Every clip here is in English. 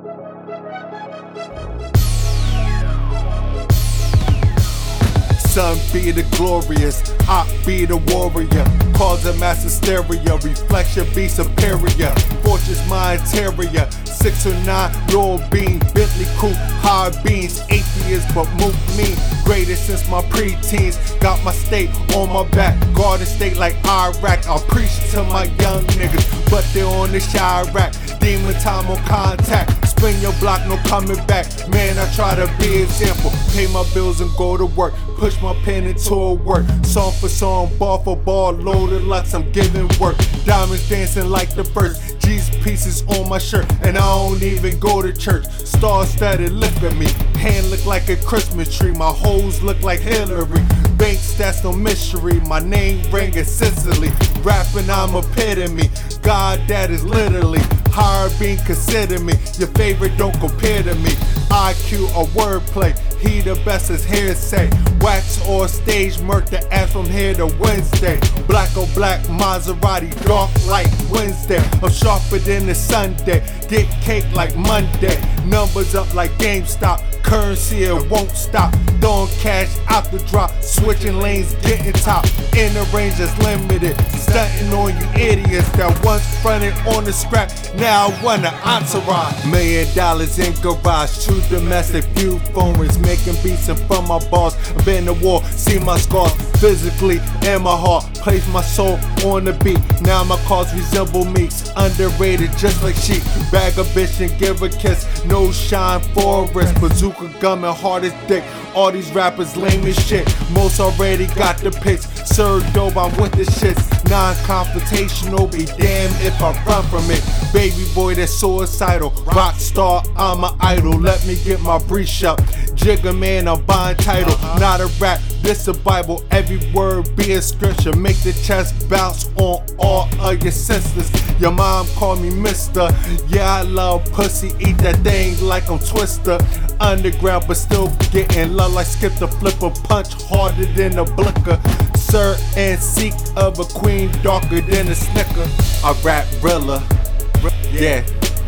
Son be the glorious, I be the warrior. Cause a mass hysteria, reflection be superior. Fortress my interior, 6 or 9, Lord Bean, Bentley coupe, high beans, atheist but move me. Greatest since my preteens, got my state on my back. Garden state like Iraq, I'll preach to my young niggas, but they're on the Chirac. Demon time on contact, spin your block, no coming back. Man, I try to be example, pay my bills and go to work. Push my pen into a work, song for song, ball for ball, loaded lux, I'm giving work. Diamonds dancing like the first, Jesus pieces on my shirt, and I don't even go to church. Stars started look at me, hand look like a Christmas tree, my hoes look like Hillary. Banks, that's no mystery, my name ring in Sicily. Rapping, I'm epitome, God that is literally higher being consider me. Your favorite don't compare to me. IQ or wordplay, he the best as hearsay. Wax or stage murk the ass from here to Wednesday. Black or black Maserati, dark like Wednesday. I'm sharper than the Sunday, get cake like Monday. Numbers up like GameStop, currency it won't stop. Throwing cash out the drop, switching lanes, getting top. In the range is limited, stunting on you idiots that once fronted on the scrap. Now I want an entourage. $1 million in garage, true domestic, few foreigners making beats and from my bars. I've been to war, see my scars physically and my heart. Place my soul on the beat. Now my cars resemble meeks, underrated just like sheep. Bag a bitch and give a kiss. No shine forest, bazooka gun and hard as dick. All these rappers lame as shit. Most already got the pics. Sir dope, I'm with the shits. Non-confrontational, be damn if I run from it. Baby boy that's suicidal, rock star, I'm an idol. Let me get my breach up. Jigger man, I'm buying title. Not a rap, this a Bible. Every word be a scripture. Make the chest bounce on all of your senses. Your mom call me mister. Yeah, I love pussy, eat that thing like I'm Twister. Underground but still getting love like Skip the Flipper. Punch harder than a blicker. Sir and seek of a queen, darker than a snicker. I rap Rilla, yeah.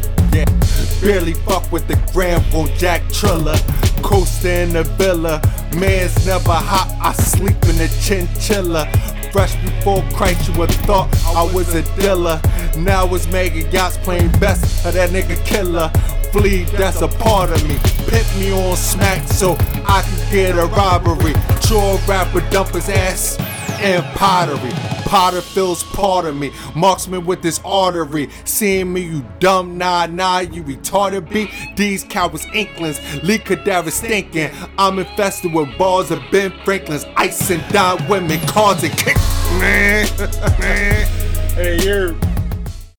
Barely fuck with the Granville Jack Triller. Coaster in the villa, man's never hot, I sleep in a chinchilla. Fresh before Christ, you would thought I was a dealer. Now it's mega yachts playing best of that nigga killer. Flee, that's a part of me. Pit me on smack so I can get a robbery. True rapper dump his ass in pottery. Potter feels part of me. Marksman with this artery. Seeing me, you dumb, nah, you retarded B. These cowards inklings, lead cadavers stinking. I'm infested with balls of Ben Franklin's. Ice and dime women, cars and kicks. Man. Hey, you're